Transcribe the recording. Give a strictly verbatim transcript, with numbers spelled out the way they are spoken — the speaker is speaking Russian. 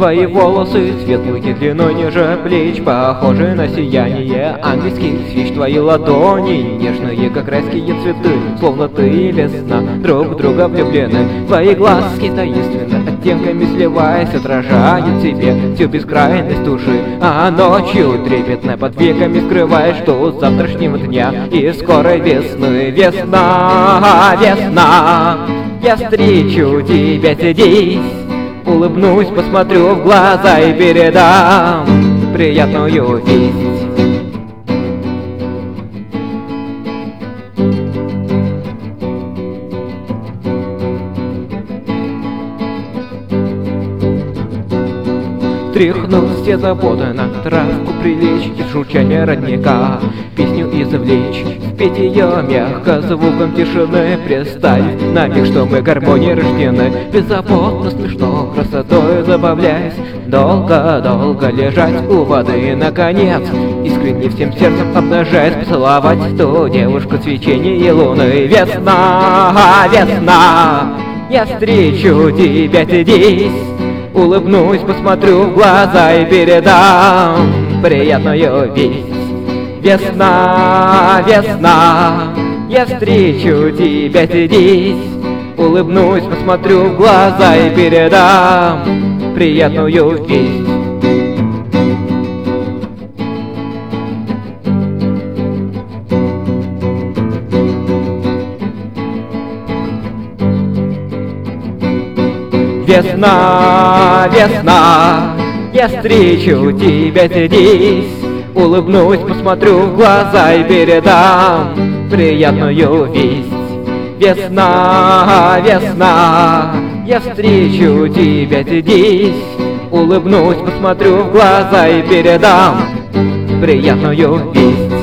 Твои волосы светлые длиной ниже плеч, похожи на сияние ангельских свеч. Твои ладони нежные, как райские цветы, словно ты и весна, друг в друга влюблены. Твои глазки таинственны, оттенками сливаясь, отражают тебе всю бескрайность души. А ночью трепетно под веками скрываешь жду завтрашнего дня и скорой весны. Весна, весна, я встречу тебя здесь, улыбнусь, посмотрю в глаза и передам приятную весть. Тряхнуть все заботы на травку прилечь, из журчания родника песню извлечь, впеть ее мягко звуком тишины, представь на миг, что мы гармонии рождены. Беззаботно, смешно, красотой забавляясь, долго-долго лежать у воды, наконец искренне всем сердцем обнажаясь, поцеловать ту девушку свечение луны. Весна, весна, я встречу тебя здесь, улыбнусь, посмотрю в глаза и передам приятную весть. Весна, весна, я встречу тебя здесь, улыбнусь, посмотрю в глаза и передам приятную весть. Весна, весна, я встречу тебя здесь, улыбнусь, посмотрю в глаза и передам приятную весть. Весна, весна, я встречу тебя здесь, улыбнусь, посмотрю в глаза и передам приятную весть.